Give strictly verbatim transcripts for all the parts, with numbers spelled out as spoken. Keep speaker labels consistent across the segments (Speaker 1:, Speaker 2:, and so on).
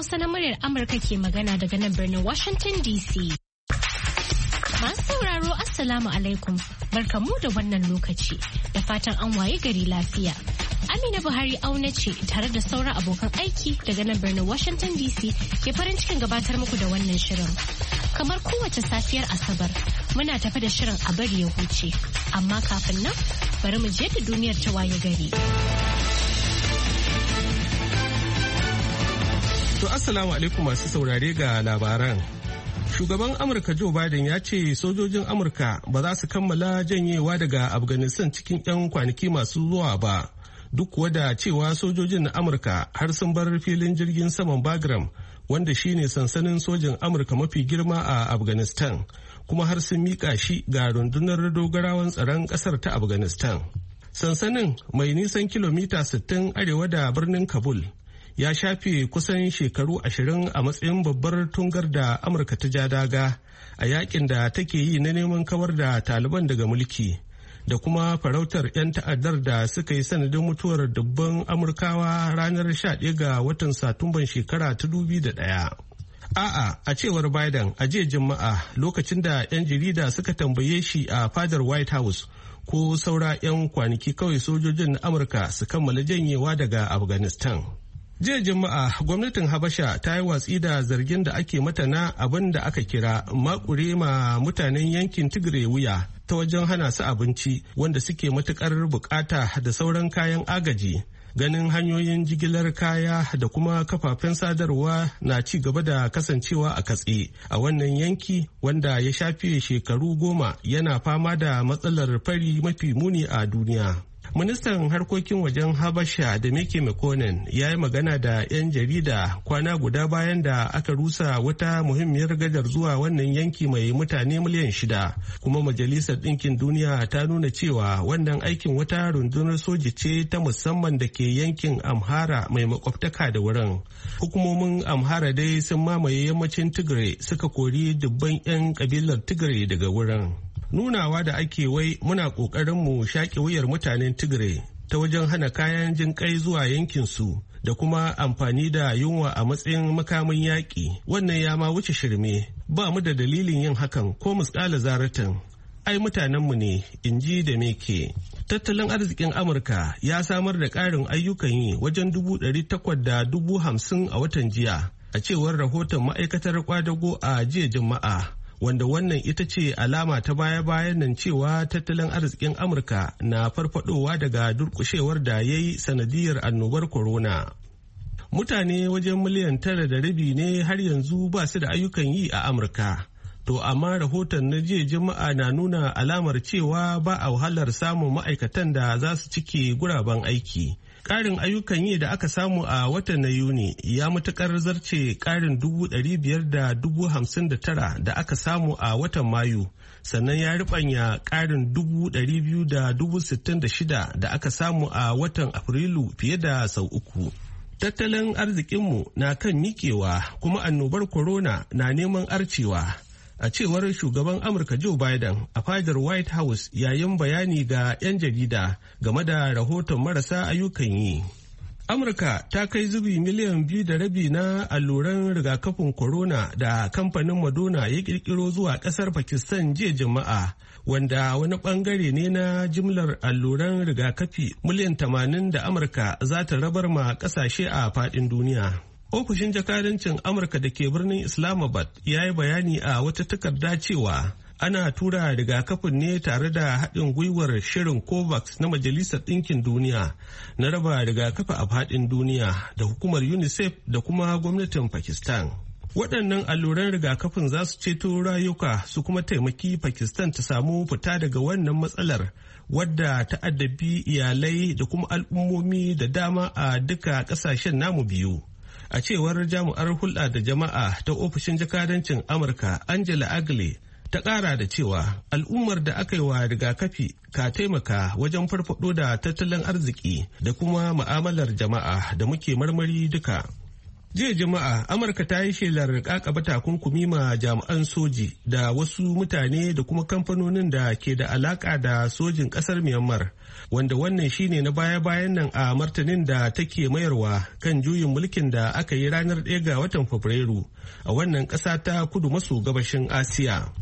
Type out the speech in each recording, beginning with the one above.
Speaker 1: Hausa na muryar Amurka ke magana daga nan birnin Washington D C. Masu sauraro Assalamu alaikum, barkamu da wannan lokaci da fatan an waye gari lafiya. Amina Buhari auna ce tare da sauran abokan aiki daga nan birnin Washington D C ke farin cikin gabatar muku da wannan shirin. Kamar kowace safiyar Asabar, muna tafi da shirin a bari ya huce, amma kafin nan bari mu je da duniyar ta waye gari.
Speaker 2: To Assalamu alaikum masu saurare ga labaran. Shugaban Amurka Joe Biden ya ce sojojin Amurka ba za su kammala janyewa daga Afghanistan cikin 'yan kwanaki masu zuwa ba. Duk kuwa da cewa sojojin na Amurka har sun bar filin jirgin saman Bagram wanda shine sansanin sojin Amurka mafi girma a Afghanistan, kuma har sun miƙa shi ga rundunar dogarawan tsaron ƙasar ta Afghanistan. Sansanin mai nisan kilomita sittin arewa da birnin Kabul ya shafe kusan shekaru ashirin a matsayin babbar tungar da Amurka ta ja daga a yakin da take yi na neman kawar da Taliban daga mulki da kuma farautar 'yan ta'addar da suka yi sanadin mutuwar dubban Amurkawa ranar sha ɗaya ga watan Satumban shekara ta dubu biyu da ɗaya. A'a, a cewar Biden a jiya Juma'a lokacin da 'yan jarida suka tambaye shi a fadar White House ko saura 'yan kwanaki kawai sojojin Amurka su kammala janyewa daga Afghanistan. Jiya Juma'a gwamnatin Habasha ta yi watsi da zargin da ake mata na abin da aka kira makure ma mutanen yankin Tigray wuya ta wajen hana su abinci wanda suke matukar bukata da sauran kayan agaji. Ganin hanyoyin jigilar kaya da kuma kafafen sadarwa na ci gaba da kasancewa a katse a wannan yanki wanda ya shafe shekaru goma yana fama da matsalar fari mafi muni a duniya. Ministan harkokin wajen Habasha da Mike Mekonnen ya yi magana da 'yan jarida kwana guda bayan da aka rusa wata muhimmiyar gadar zuwa wannan yanki mai mutane miliyan shida. Kuma Majalisar Ɗinkin Duniya ta nuna cewa wannan aikin wata rundunar soji ce ta musamman da ke yankin Amhara mai makwabtaka da wurin. Hukumomin Amhara dai sun mamaye yammacin Tigray suka kori dubban 'yan kabilar Tigray daga wurin. Nunawa da ake wai muna ƙoƙarin mu shaƙe wuyar mutanen Tigray ta wajen hana kayan jin kai zuwa yankinsu da kuma amfani da yunwa a matsayin makamin yaƙi. Wannan ya ma wuce shirme, ba mu da dalilin yin hakan ko musƙala zaratan. Ai mutanenmu ne, in ji da meke. Tattalin arzikin Amurka ya samar da ƙarin ayyukan yi wajen dubu ɗari takwas da dubu hamsin a watan jiya, a cewar rahoton ma'aikatar kwadago a jiya Juma'a. Wanda wannan ita ce alama ta baya-bayan nan cewa tattalin arzikin Amurka na farfadowa daga durkushewar da ya yi sanadiyar annobar corona. Mutane wajen miliyan tara da rabi ne har yanzu ba su da ayyukan yi a Amurka. To amma rahoton na jiya Juma'a na nuna alamar cewa ba a wahalar samun ma'aikatan da za su cike guraben aiki. Ƙarin ayyukan yi da aka samu a watan na Yuni ya matuƙar zarce ƙarin dubu ɗari biyar da dubu hamsin da tara da aka samu a watan Mayu, sannan ya riɓanya ƙarin dubu ɗari biyu da dubu sittin da shida da aka samu a watan Afrilu fiye da sau uku. Tattalin arzikinmu na kan miƙewa kuma annobar corona na neman arcewa. A cewar shugaban Amurka Joe Biden a fadar White House yayin bayani ga 'yan jarida game da rahoton marasa ayyukan yi. Amurka ta kai zubi miliyan biyu da rabi na alluran rigakafin corona da kamfanin Moderna ya kirkiro zuwa kasar Pakistan jiya Juma'a, wanda wani bangare ne na jimlar alluran rigakafi miliyan tamanin da Amurka za ta rabar ma kasashe a faɗin duniya. Ofishin jakadancin Amurka da ke birnin Islamabad ya yi bayani a wata takarda cewa ana tura rigakafin ne tare da haɗin gwiwar shirin COVAX na Majalisar Ɗinkin Duniya na raba rigakafi a faɗin duniya da hukumar UNICEF da kuma gwamnatin Pakistan. Waɗannan alluran rigakafin za su ceto rayuka su kuma taimaki Pakistan ta samu fita daga wannan matsalar wadda ta addabi iyalai da kuma al'ummomi da dama a duka ƙasashen namu biyu. A cewar jami'ar hulɗa da jama'a ta ofishin jakadancin Amurka Angela Agle ta ƙara da cewa al'ummar da aka yi wa rigakafi ka taimaka wajen farfaɗo da tattalin arziki da kuma mu'amalar jama'a da muke marmari duka. Jiya Juma'a, Amurka ta yi shelar kakaba takunkumi ma jami'an soji da wasu mutane da kuma kamfanonin da ke da alaka da sojin kasar Myanmar, wanda wannan shine na baya-bayan nan a martanin da take mayarwa kan juyin mulkin da aka yi ranar ɗaya ga watan Fabrairu a wannan ƙasa ta kudu maso gabashin Asiya.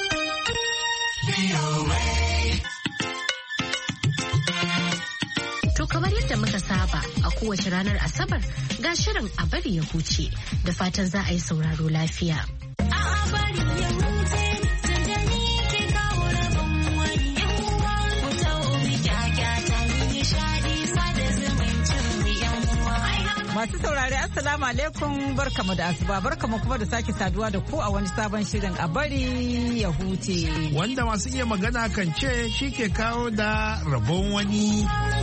Speaker 1: To kamar yadda muka saba a kowace ranar Asabar ga shirin a bari ya huce da fatan za a yi sauraro lafiya. A bari ya huce tundani ke kawo rabon wani yawa mu tawo mi kyakkyata mi nishadi sada zumuncin yan uwa.
Speaker 3: Masu saurari Assalamu alaikum barkamu da asuba barkamu kuma da sake saduwa da ku a wani sabon shirin a bari ya huce.
Speaker 4: Wanda masu iya magana kan ce shi ke kawo da rabon wani.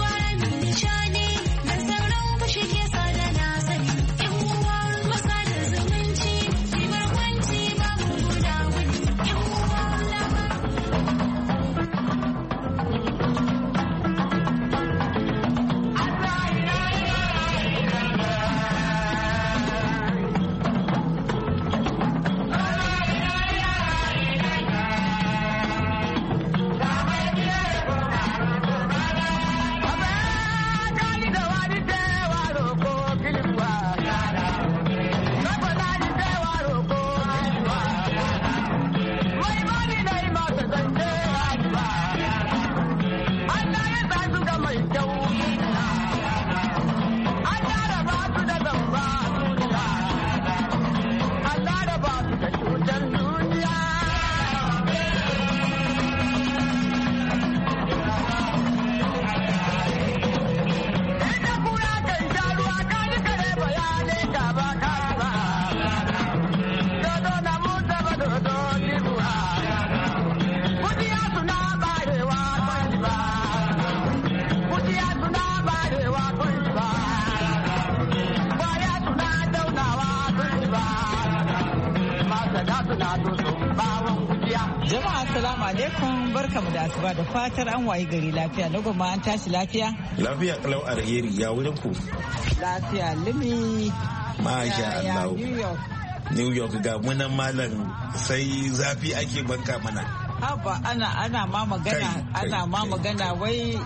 Speaker 3: Jama'a assalamu alaikum barkamu da asuba da fatar an wayi gari lafiya na goma an tashi lafiya?
Speaker 4: Lafiya kalau alheri ya wurin ku.
Speaker 3: Lafiya limi.
Speaker 4: Masha Allah.
Speaker 3: New York.
Speaker 4: New York ga munan malam sai zafi ake banka mana.
Speaker 3: Haba ana ana ma magana ana ma magana wai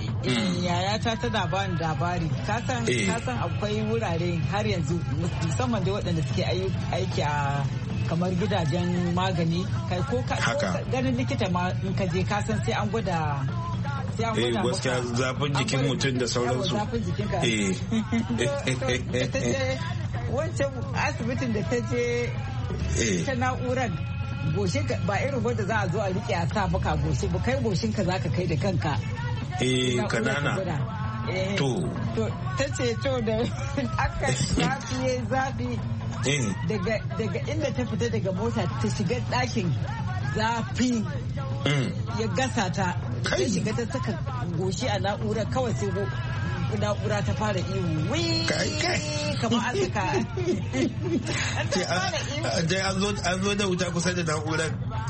Speaker 3: yayata tana ba ni labari kasan kasan akwai wurare har yanzu musamman da waɗanda suke aiki a kamar gidajen magani kai ko ganin likita ma in ka je kasan sai an gwada sai an gwada
Speaker 4: maka gaskiya zafin jikin mutum da sauransu
Speaker 3: zafin jikin ka wancan asibitin da ta je ta na'urar goshe ba irin wanda za a zo a rike a sa maka goshe ba kai goshin ka zaka kai da kanka
Speaker 4: eh kanana to
Speaker 3: to tace to da aka zafi zafi daga inda ta fita daga mota ta shiga ɗakin zafi ya gasa ta ta shiga ta saka goshi a na'ura kawai sai na'ura ta fara ihu wii kamar an saka
Speaker 4: dai an zo da wuta kusa da na'urar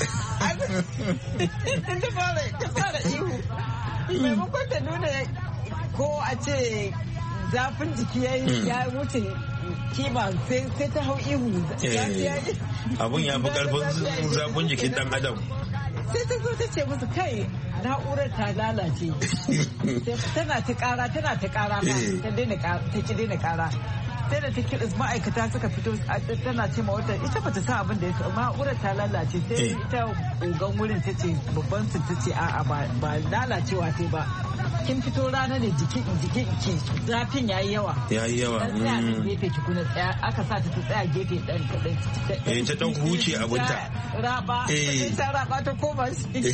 Speaker 3: ta fara ihu maimakon ta nuna ko a ce zafin jiki ya wuce kima sai ta hau ihu
Speaker 4: abun ya fi karfin zafin jikin dan adam
Speaker 3: sai ta zo ta ce musu kai na'urar ta lalace tana ta kara tana ta kara ma ta ki daina kara sai da ta kiris ma'aikata suka fito tana ce ma wata ita bata sa abin da ya na'urar ta lalace sai ita ogan wurin ta ce babban su ta ce a'a ba lalacewa ce ba kin fito rana ne jiki jiki ki zafin yayi yawa
Speaker 4: yayi yawa
Speaker 3: mm gefe ki kuna tsaya aka sa ta tsaya gefe dan kadan
Speaker 4: eh ta dan huce abunta
Speaker 3: raba ta raba ta koma shi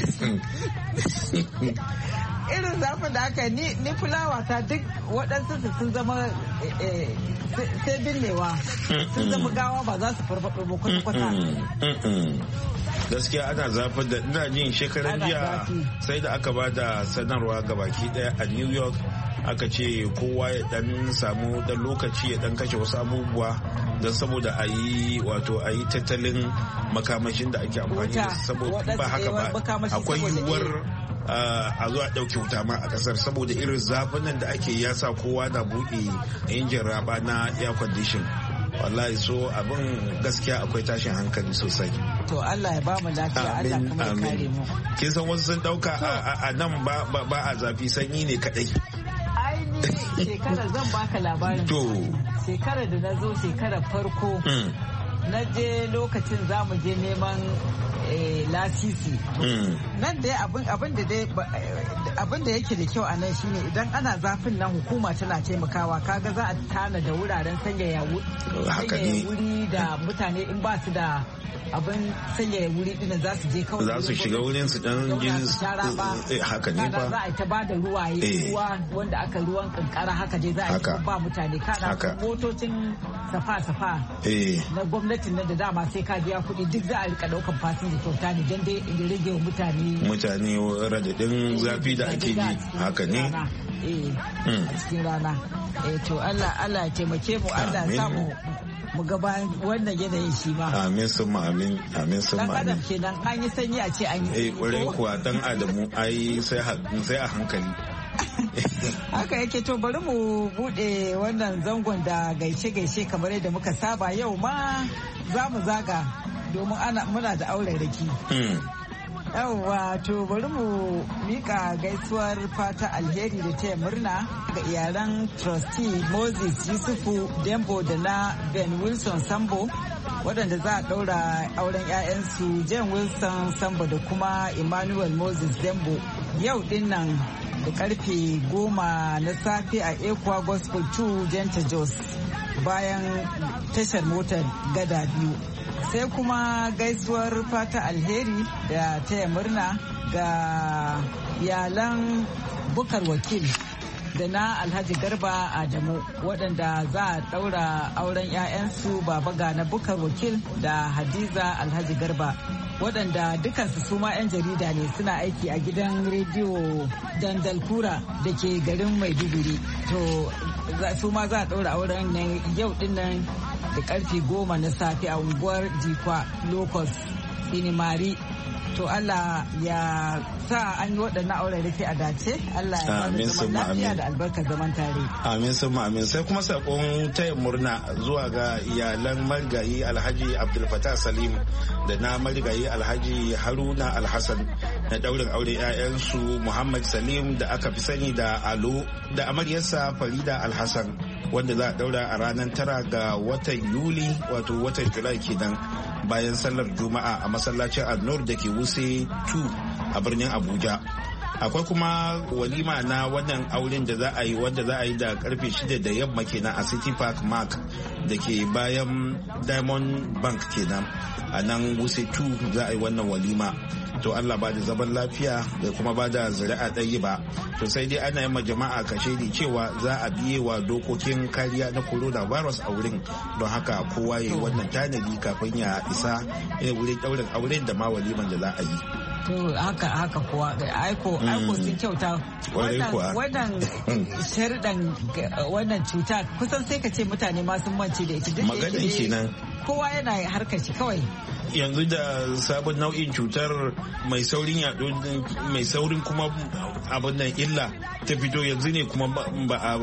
Speaker 3: irin zafin da aka ni ni fulawa ta duk waɗansu sun zama sai binnewa sun zama gawa ba za su farfaɗo ba kwata-kwata
Speaker 4: gaskiya ana zafin da ina jin shekaran jiya sai da aka ba da sanarwa ga baki daya a New York aka ce kowa ya dan samu dan lokaci ya dan kashe wasu abubuwa don saboda a yi wato a yi tattalin makamashin da ake amfani da saboda ba haka ba akwai yiwuwar a zuwa ɗauke wuta ma a ƙasar saboda irin zafin nan da ake yasa kowa na buɗe injin raba na air condition wallahi so abin gaskiya akwai tashin hankali sosai.
Speaker 3: To Allah ya ba mu lafiya, Allah kuma ya kare mu.
Speaker 4: Kin san wasu sun dauka a nan ba a zafi, sanyi ne kadai.
Speaker 3: Ai ni shekarar zan baka labarin.
Speaker 4: To
Speaker 3: shekarar da na zo shekarar farko na je lokacin za mu je neman lasisi. Nan dai abin da dai abin da yake da kyau a nan shine idan ana zafin nan hukuma tana taimakawa, kaga za a tana da wuraren sanyaya wuri da mutane in ba su da abin sanyaya wuri din za su je kawai
Speaker 4: za su shiga wurin su dan ji haka ne fa
Speaker 3: za a ta ba da ruwaye ruwa wanda aka ruwan kankara haka dai za a yi ba mutane kada motocin safa-safa na gwamnatin nan da dama sai ka biya kuɗi duk za a rika daukan fasinja kyauta ne don dai in rage wa mutane
Speaker 4: mutane radadin zafi da ake ji haka ne
Speaker 3: a cikin rana to Allah Allah ya taimake mu, Allah ya samu mu ga bayan wannan yanayin shi ma.
Speaker 4: Amin sun amin amin sun amin.
Speaker 3: Dan adam kenan an yi sanyi a ce an yi.
Speaker 4: Eh kwarai kuwa dan adamu ai sai a hankali.
Speaker 3: Haka yake, to bari mu bude wannan zangon da gaishe-gaishe kamar yadda muka saba. Yau ma za mu zaga domin ana muna da auren raki. Yawwa, to bari mu mika gaisuwar fata alheri da taya murna ga iyalan trustee Moses Yusufu Dembo da na Ben Wilson Sambo waɗanda za a ɗaura auren 'ya'yansu Jen Wilson Sambo da kuma Emmanuel Moses Dembo yau ɗin nan da karfe goma na safe a Ekwa Gospel two Jenta Jos bayan tashar motar gada biyu. Sai kuma gaisuwar fata alheri da taya murna ga iyalan Bukar Wakil da na Alhaji Garba Adamu waɗanda za a ɗaura auren 'ya'yansu Baba Gana Bukar Wakil da Hadiza Alhaji Garba waɗanda dukansu su ma 'yan jarida ne, suna aiki a gidan rediyo Dandalkura da ke garin Maiduguri. To su ma za a ɗaura auren nan yau ɗin nan da karfe goma na safe a unguwar Dikwa Locus Sinimari. To Allah ya sa an yi waɗannan auren rufe a dace. Allah ya ba zaman lafiya da albarkar zaman tare.
Speaker 4: Amin sun amin. Sai kuma sakon taya murna zuwa ga iyalan marigayi Alhaji Abdul Fattah Salim da na marigayi Alhaji Haruna Alhassan na daurin aure 'ya'yansu Muhammad Salim da aka fi sani da Alo da amaryarsa Farida Alhassan wanda za a daura a ranar tara ga watan Yuli wato watan Julai kenan bayan sallar Juma'a a masallacin An-Nur da ke Wuse two a birnin Abuja. Akwai kuma walima na wannan auren da za a yi wanda za a yi da karfe shida da yamma kenan a City Park Mark da ke bayan Diamond Bank kenan a nan Wuse two za a yi wannan walima. To Allah ba da zaman lafiya da kuma ba da zuri'a ɗaya ba. To sai dai ana yi ma jama'a kashedi cewa za a biye wa dokokin kariya na coronavirus a wurin, don haka kowa ya yi wannan tanadi kafin ya isa wurin ɗaurin auren da ma waliman da za a yi.
Speaker 3: To haka haka kuwa aiko aiko sun kyauta wannan sharɗan wannan cuta kusan sai ka ce mutane ma sun mance da ita.
Speaker 4: Maganin kenan.
Speaker 3: Kowa yana harkar shi kawai.
Speaker 4: Yanzu da sabon nau'in cutar mai saurin yaɗo mai saurin kuma abin nan illa ta fito yanzu ne kuma ba a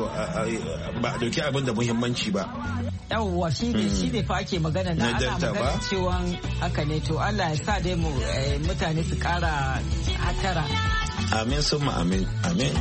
Speaker 4: dauki abin da muhimmanci ba.
Speaker 3: Yawwa shi ne shi ne fa ake magana na ana magana cewa haka ne, to Allah ya sa dai mu mutane su kara hatara.
Speaker 4: Amin summa amin amin.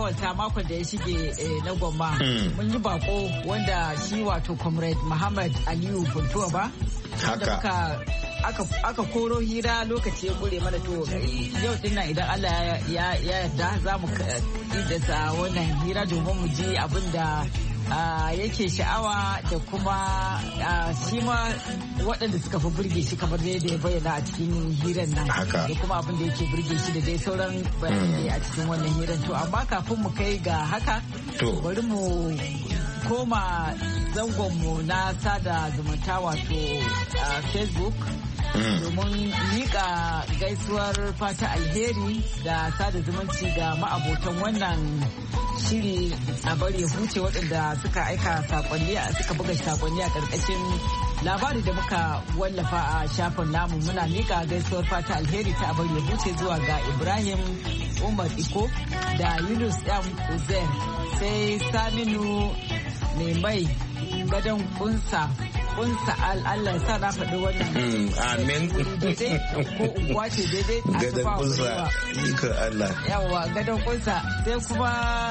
Speaker 3: alkawarta makon da ya shige na Gwamma. Mun yi bako wanda shi wato Comrade Muhammad Aliyu Funtuwa ba.
Speaker 4: Haka.
Speaker 3: Aka koro hira lokaci ya gure mana to yau din nan idan Allah ya yarda za mu idasa wannan hira domin mu ji abin da yake sha'awa da kuma shi ma waɗanda suka fi burge shi kamar yadda ya bayyana a cikin hirar nan da kuma abin da yake burge shi da dai sauran bayanai a cikin wannan hirar to amma kafin mu kai ga haka bari mu koma zangonmu na sada zumunta wato Facebook domin miƙa gaisuwar fata alheri da sada zumunci ga ma'abotan wannan shiri a bari ya huce waɗanda suka aika sakonni suka buga sakonni a ƙarƙashin labari da muka wallafa a shafin namu. Muna miƙa gaisuwar fata alheri ta bari ya huce zuwa ga Ibrahim Umar Iko da Yunus M. Uzair sai Saminu mai mai gadon kunsa kunsa Allah ya sa na faɗi wannan
Speaker 4: amin
Speaker 3: daidai ko unguwa ce daidai a
Speaker 4: gadon kunsa iko Allah
Speaker 3: yawa gadon kunsa sai kuma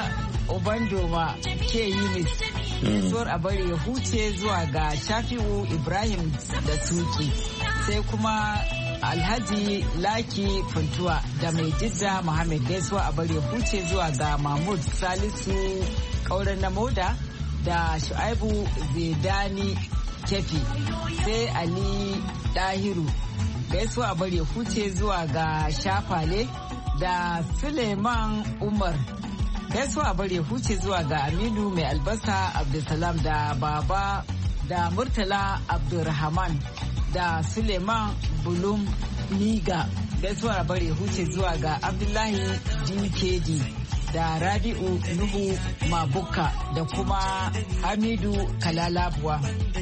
Speaker 3: Obandoma ke Yunis suwar a bari ya huce zuwa ga Shafi'u Ibrahim da Suki sai kuma Alhaji Laki Funtuwa da mai jidda Muhammad gaisuwa a bari ya huce zuwa ga Mahmud Salisu Kauran na Moda da Shu'aibu Zedani Kefi sai Ali Dahiru gaisuwa a bari ya huce zuwa ga Shafale da Suleiman Umar gaisuwa a bari ya huce zuwa ga Aminu Mai Albasa Abdulsalam da Baba da Murtala Abdulrahman da Suleiman Bulum Niga gaisuwa a bari ya huce zuwa ga Abdullahi D K D da Rabi'u Nuhu Mabuka da kuma Hamidu Kalalabuwa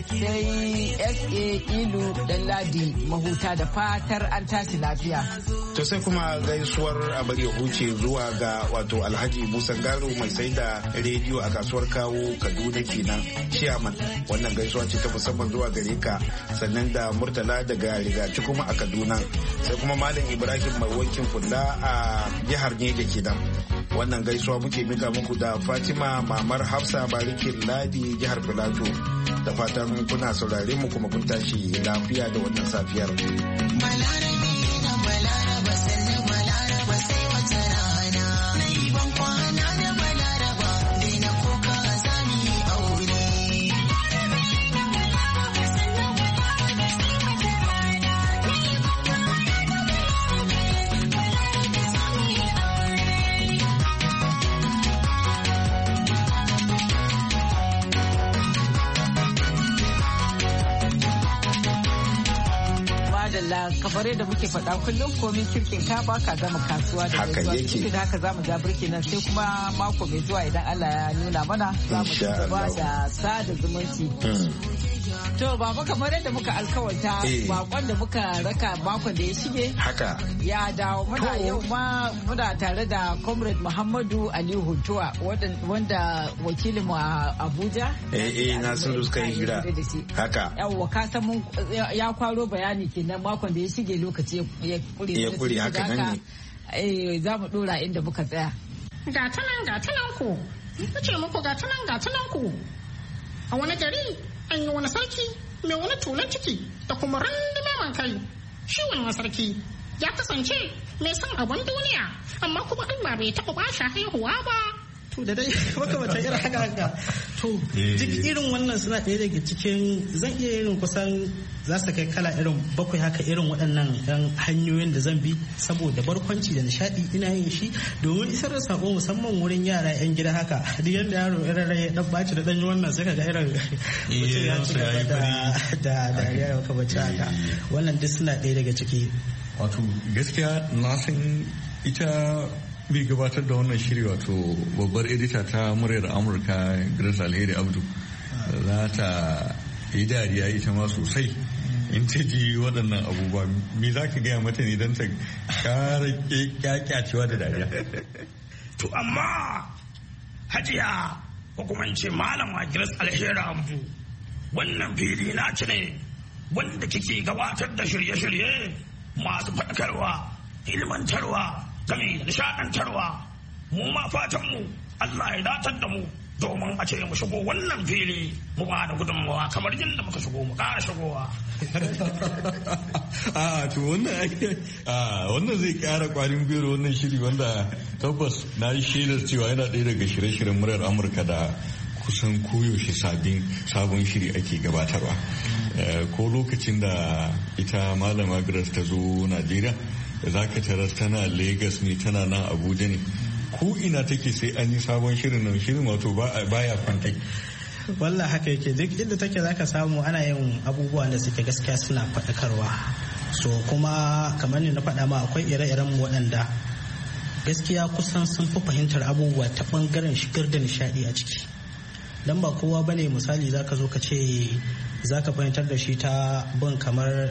Speaker 3: sai S A Ilu Dalladi Mahuta da fatar an tashi lafiya.
Speaker 4: To sai kuma gaisuwar abar ya huce zuwa ga wato Alhaji Musa Garo mai sai da rediyo a kasuwar Kawo Kaduna kenan Chairman. Wannan gaisuwa ce ta musamman zuwa gare ka sannan da Murtala daga Rigaci kuma a Kaduna sai kuma Malam Ibrahim mai wankin fulla a jihar Neja kenan. Wannan gaisuwa muke mika muku da Fatima Mamar Hafsa Barikin Ladi jihar Filato da fatan kuna saurare mu kuma kun tashi lafiya da wannan safiyar.
Speaker 3: kamar yadda muke faɗa kullum komin kirkin ka baka gama kasuwa da
Speaker 4: haka yake
Speaker 3: da haka zamu ja birki nan sai kuma mako mai zuwa idan Allah ya nuna mana zamu ci gaba da sada zumunci. To baba kamar yadda muka alkawarta bakon da muka raka makon da ya shige
Speaker 4: haka
Speaker 3: ya dawo muna yau ma muna tare da Comrade Muhammadu Aliyu Huntuwa wanda wakilin mu a Abuja
Speaker 4: eh eh na sun suka yi hira haka
Speaker 3: yawa ka san mun ya kwaro bayani kenan makon da ya shige lokaci ya kure
Speaker 4: ya kure haka nan ne
Speaker 3: eh za mu dora inda muka tsaya
Speaker 5: ga tanan ga tanan ku ce muku ga tanan ga tanan ku a wani gari an yi wani sarki mai wani tulan ciki da kuma randume man kai shi wani sarki ya kasance mai son abin duniya amma kuma Allah bai taɓa ba shi haihuwa ba
Speaker 6: to da dai maka wata irin haka haka to duk irin wannan suna ɗaya daga cikin zan iya irin kusan za su kai kala irin bakwai haka irin waɗannan ɗan hanyoyin da zan bi saboda barkwanci da nishaɗi ina yin shi domin isar da sako musamman wurin yara yan gida haka duk yadda yaro irin rai dan baci da ɗanyi wannan sai ka ga irin mutum ya ci gaba da da da ya maka bacci haka wannan duk suna ɗaya daga ciki
Speaker 7: wato gaskiya na san ita mai gabatar da wannan shiri wato babbar edita ta muryar amurka Grace Alheri Abdu za ta yi dariya ita ma sosai in ta ji waɗannan abubuwa me za ka gaya mata ne don ta kara kyakyacewa da dariya
Speaker 8: to amma hajiya ko kuma in ce malama Grace Alheri Abdu wannan fili na ci ne wanda kike gabatar da shirye-shirye masu faɗakarwa ilmantarwa game da nishaɗantarwa mu ma fatan mu Allah ya datar da mu domin a ce mu shigo wannan fili mu ba da gudunmawa kamar yadda muka shigo mu ƙara shigowa.
Speaker 7: A to wannan wannan zai ƙara ƙwarin gwiwar wannan shiri wanda tabbas na yi shaidar cewa yana ɗaya daga shirye-shiryen muryar Amurka da kusan koyaushe sabon shiri ake gabatarwa. Ko lokacin da ita malama Grace ta zo Najeriya za ka tarar tana Lagos ne tana nan Abuja ne. Ko ina take sai an yi sabon shirin nan shirin wato baya kwantai.
Speaker 6: Wallah haka yake duk inda take zaka samu ana yin abubuwa da suke gaskiya suna faɗakarwa. So kuma kamar ne na faɗa ma akwai ire-iren mu waɗanda gaskiya kusan sun fi fahimtar abubuwa ta ɓangaren shigar da nishaɗi a ciki. Dan ba kowa bane misali zaka zo ka ce zaka fahimtar da shi ta bin kamar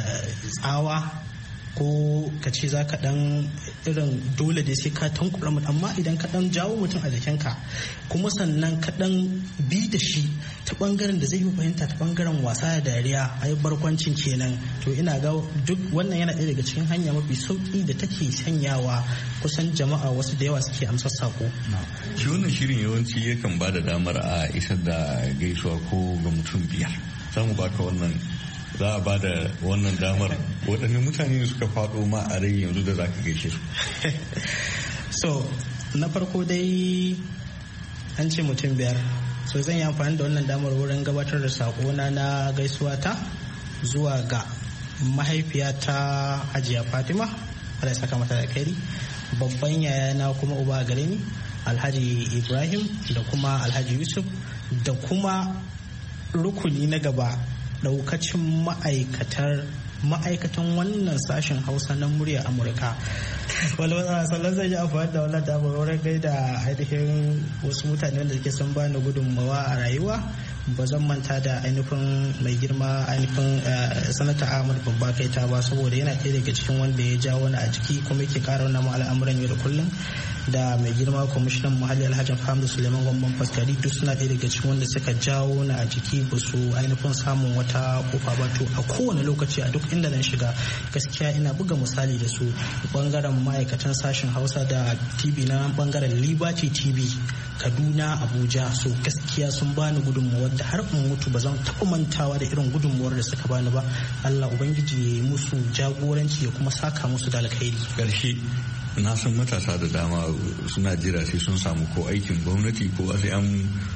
Speaker 6: tsawa ko ka ce za ka dan irin dole da sai ka tankura mutum, amma idan ka dan jawo mutum a jikinka kuma sannan ka dan bi da shi ta bangaren da zai yi fahimta ta bangaren wasa da dariya ai barkwancin kenan, to ina ga duk wannan yana ɗaya daga cikin hanya mafi sauki da take sanyawa kusan jama'a wasu da yawa suke amsar sako.
Speaker 7: Shi wannan shirin yawanci yakan ba da damar a isar da gaisuwa ko ga mutum biyar. Za mu baka wannan za a ba da wannan damar waɗanne mutane suka faɗo ma a rai yanzu da za ka gaishe su.
Speaker 6: So na farko dai an ce mutum biyar, so zan yi amfani da wannan damar wurin gabatar da saƙona na gaisuwa ta zuwa ga mahaifiyata Hajiya Fatima, Allah ya saka mata da alkhairi, babban yayana kuma uba gare ni Alhaji Ibrahim da kuma Alhaji Yusuf da kuma rukuni na gaba daukacin ma'aikatar ma'aikatan wannan sashen Hausa na murya Amurka. Walwala sallan zai yi amfani da wannan damar wurin gaida ainihin wasu mutane da ke son bani gudunmawa a rayuwa. Ba zan manta da ainihin mai girma ainihin sanata Ahmad Babba Kaita ba, saboda yana ɗaya daga cikin wanda ya ja wani a jiki kuma yake ƙara wani al'amuran yau da kullum. Da mai girma kwamishinan muhalli Alhaji Hamdu Suleiman Gwamban Faskari duk suna ɗaya daga cikin wanda suka jawo na a jiki ba su ainihin samun wata kofa ba. To a kowane lokaci a duk inda zan shiga gaskiya ina buga misali da su bangaren ma'aikatan sashen Hausa da T V na bangaren Liberty T V Kaduna Abuja. So gaskiya sun bani gudunmawar da har in mutu ba zan taɓa mantawa da irin gudunmawar da suka bani ba. Allah Ubangiji ya yi musu jagoranci ya kuma saka musu da alkhairi.
Speaker 7: Ƙarshe na san matasa da dama suna jira sai sun samu ko aikin gwamnati ko sai an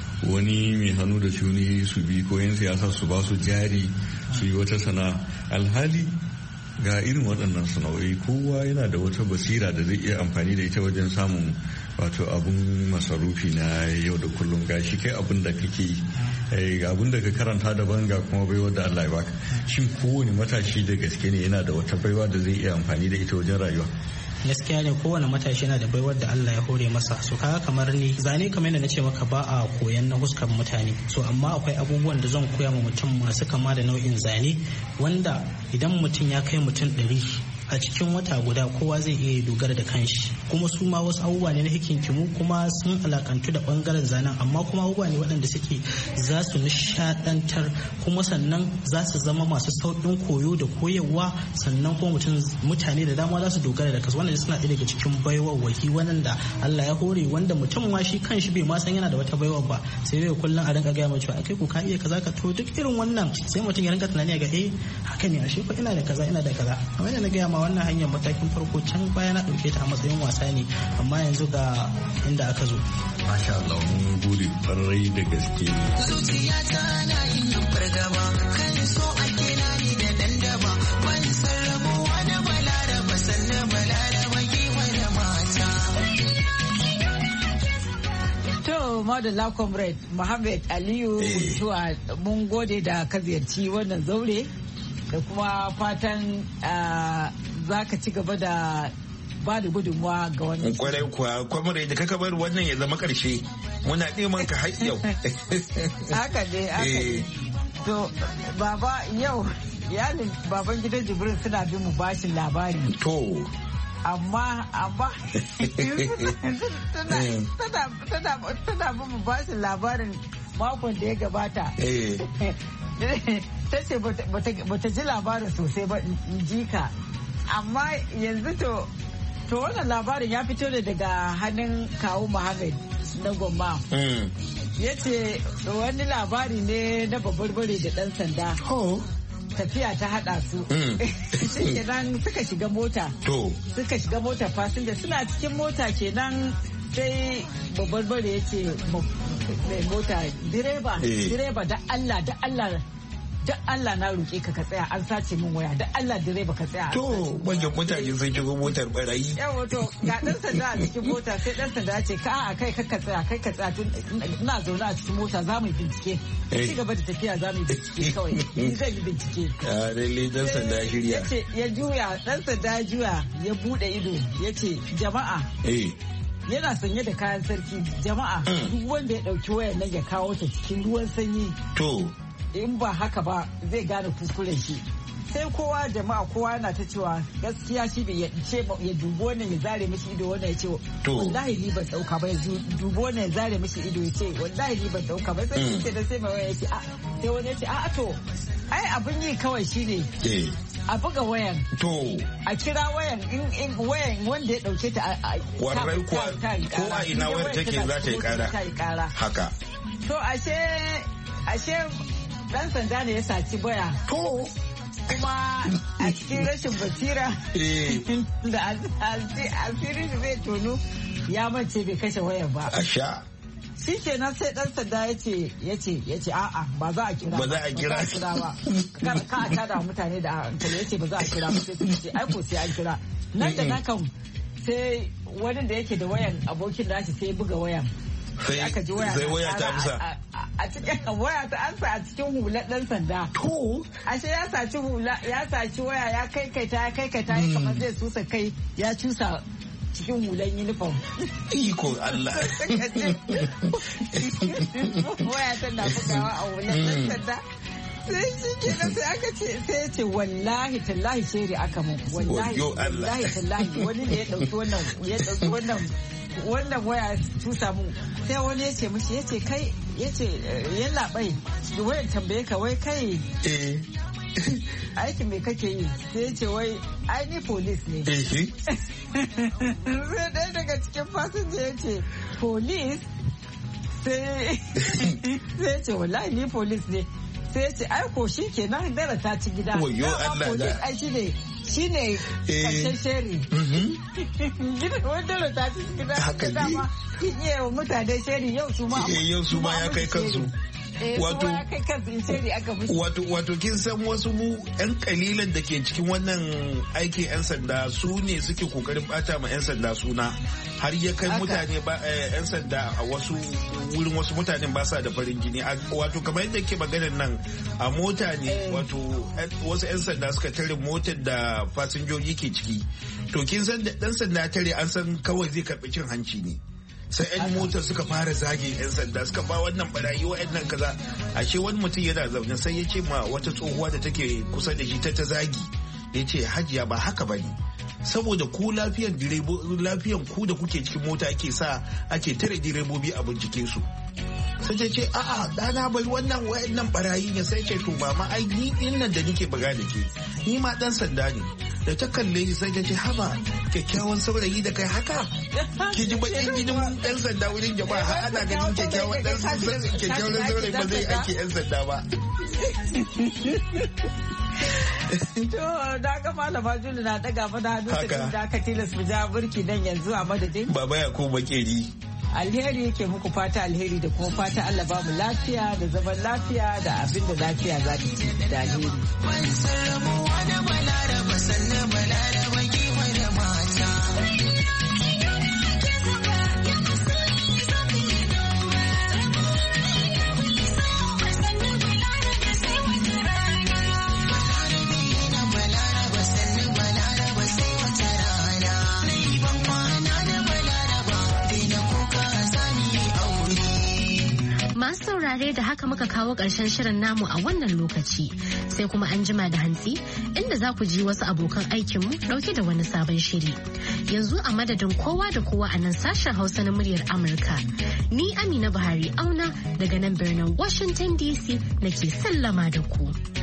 Speaker 7: wani mai hannu da shuni su bi ko yan siyasa su ba su jari su yi wata sana'a. Alhali ga irin waɗannan sana'o'i kowa yana da wata basira da zai iya amfani da ita wajen samun wato abun masarufi na yau da kullum. Gashi kai abun da kake yi abun da ka karanta daban ga kuma baiwa da Allah ya baka. Shin kowane matashi da gaske ne yana da wata baiwa da zai iya amfani da ita wajen rayuwa?
Speaker 6: Gaskiya ne kowane matashi yana da baiwar da Allah ya hore masa. So kaga kamar ni zane kamar yadda nace maka ba a koyan na huskar mutane, so amma akwai abubuwan da zan koya ma mutum masu kama da nau'in zane wanda idan mutum ya kai mutum ɗari a cikin wata guda kowa zai iya dogara da kanshi. Kuma su ma wasu abubuwa ne na hikinkimu kuma sun alakantu da bangaren zanen, amma kuma abubuwa ne waɗanda suke za su nishadantar kuma sannan za su zama masu sauƙin koyo da koyarwa, sannan kuma mutum mutane da dama za su dogara da kansu. Wannan suna ɗaya daga cikin baiwawwaki wanda Allah ya hore, wanda mutum ma shi kanshi bai ma san yana da wata baiwa ba, sai dai kullum a rinka gaya mai cewa kai ko ka iya kaza ka to duk irin wannan sai mutum ya rinka tunani ga eh haka ne ashe ko ina da kaza ina da kaza. Kamar yadda na gaya ma wannan hanyar matakin farko can baya na ɗauke ta a matsayin wasa ne, amma yanzu ga inda aka zo.
Speaker 7: Masha Allah, mun gode farai da gaske.
Speaker 9: Zuciyata na yin fargaba kan so ake na ni da dandaba ban sarrafuwa da balaraba sannan balaraba giwa da mata.
Speaker 3: To Madalla Comrade Muhammad Aliyu zuwa mun gode da ka ziyarci wannan zaure da kuma fatan za ka ci gaba da ba da gudunmuwa ga wannan.
Speaker 4: Kwarai kuwa kwamare da kaka bar wannan ya zama karshe muna neman ka har yau.
Speaker 3: Haka ne, haka ne. To baba yau iyalin baban gidan Jibrin suna bin mu bashin labari.
Speaker 4: To.
Speaker 3: Amma amma tana bin mu bashin labarin makon da ya gabata. Ta ce bata ji labarin sosai ba in ji ka. Amma yanzu to To wannan labarin ya fito ne daga hannun kawu Muhammad na Gomma. Ya ce wani labari ne na babarbare da ɗan sanda. Tafiya ta haɗa su. Shi kenan suka shiga mota. Suka shiga mota fasinja suna cikin mota kenan sai babarbare ya ce mai mota direba direba da Allah da Allah da Allah na roƙe ka ka tsaya an sace min waya da Allah direba ka tsaya.
Speaker 4: To manyan mutane sun shigo motar barayi.
Speaker 3: Yawa to ga ɗan sanda a cikin mota sai ɗan sanda ce ka a kai ka tsaya kai ka tsaya tun ina zaune a cikin mota za mu yi bincike. Ci gaba da tafiya za mu yi bincike kawai ni zan yi bincike.
Speaker 4: A lalle ɗan sanda ya shirya.
Speaker 3: Ya juya ɗan sanda ya juya ya buɗe ido ya ce jama'a. Yana sanye da kayan sarki jama'a duk wanda ya ɗauki wayar nan ya kawo ta cikin ruwan sanyi.
Speaker 4: To.
Speaker 3: In ba haka ba zai gane kuskuren shi sai kowa jama'a kowa yana ta cewa gaskiya shi bai ce ya dubo wannan ya zare mishi ido wannan ya ce wallahi ni ban dauka ba ya dubo wannan ya zare mishi ido ya ce wallahi ni ban dauka ba sai shi da sai mai waya ya ce a sai wani ya ce a to ai abin yi kawai shine a buga wayan
Speaker 4: to
Speaker 3: a kira wayan in wayan wanda ya dauke ta a
Speaker 4: warai ko a ina wayar take za ta yi kara haka
Speaker 3: to ashe ashe dan sanda ne ya saci baya.
Speaker 4: To.
Speaker 3: Kuma a cikin rashin basira da asirin da zai tono ya mace bai kashe wayar ba.
Speaker 4: Asha.
Speaker 3: Shi kenan sai dan sanda ya ce ya ce ya ce a'a ba za a kira
Speaker 4: ba za a kira
Speaker 3: ba ka a tada mutane da hankali ya ce ba za a kira ba sai su ce ai ko sai an kira nan da nan kan sai wani da yake da wayan abokin da shi sai ya buga wayan.
Speaker 4: Sai aka ji waya sai waya ta amsa
Speaker 3: a cikin waya ta amsa a cikin hular dan sanda.
Speaker 4: To
Speaker 3: ashe ya saci hula ya saci waya ya kaikaita ya kaikaita ya kamar zai susa kai ya cusa cikin hulan uniform.
Speaker 4: Iko Allah.
Speaker 3: Waya tana bugawa a hular dan sanda. Sai shi kenan sai aka ce sai ya ce wallahi tallahi sheri aka mun wallahi wallahi tallahi wani ne ya dauki wannan ya dauki wannan wannan waya tusa mu sai wani ya ce mishi ya ce kai ya ce yan labai da wayan tambaye ka wai kai aikin me kake yi sai ya ce wai ai ni police ne sai ɗaya daga cikin fasinja ya ce police sai ya ce wallahi ni police ne sai ya ce ai ko shi ke nan dara ta ci gida
Speaker 4: wayo Allah da
Speaker 3: ai shi ne shi ne karshen sheri wani dara ta ci gida haka dama kin iya wa mutane sheri yau su ma
Speaker 4: yau su ma ya kai kansu
Speaker 3: wato
Speaker 4: wato wato kin san wasu mu yan kalilan da ke cikin wannan aikin yan sanda su ne suke kokarin bata ma yan sanda suna har ya kai mutane ba yan sanda a wasu wurin wasu mutanen ba sa da farin jini wato kamar yadda ke maganar nan a mota ne wato wasu yan sanda suka tare motar da fasinjoji ke ciki to kin san da dan sanda tare an san kawai zai karbi cin hanci ne sai yan motar suka fara zage yan sanda suka ba wannan barayi wa'annan kaza ashe wani mutum yana zaune sai ya ce ma wata tsohuwa da take kusa da shi ta ta zagi ya ce hajiya ba haka bane saboda ku lafiyan direbo lafiyan ku da kuke cikin mota ake sa ake tare direbobi a bincike su sai ta ce a'a dana bai wannan wa'annan barayi ne sai ce to mama ai ni din nan da nike buga da ke ni ma dan sanda ne da ta kalle ni sai ta ce haba kyakkyawan saurayi da kai haka ki ji bakin gidan dan sanda wurin jama'a har ana ganin kyakkyawan dan kyakkyawan saurayi ba zai aiki yan sanda ba.
Speaker 3: To da ga malama Juli na daga mana hannu sai da aka tilas mu ja burki nan yanzu a madadin
Speaker 4: Baba Yakubu Makeri.
Speaker 3: Alheri yake muku fata alheri da kuma fata Allah ba mu lafiya da zaman lafiya da abin da lafiya za ta ci da alheri.
Speaker 9: Ban sarrafa da balaraba sannan balaraba giwa da mata.
Speaker 1: Masu saurare da haka muka kawo ƙarshen shirin namu a wannan lokaci sai kuma an jima da hantsi inda za ku ji wasu abokan aikinmu ɗauke da wani sabon shiri. Yanzu a madadin kowa da kowa a nan sashen Hausa na muryar Amurka. Ni Amina Buhari auna daga nan birnin Washington D C nake sallama da ku.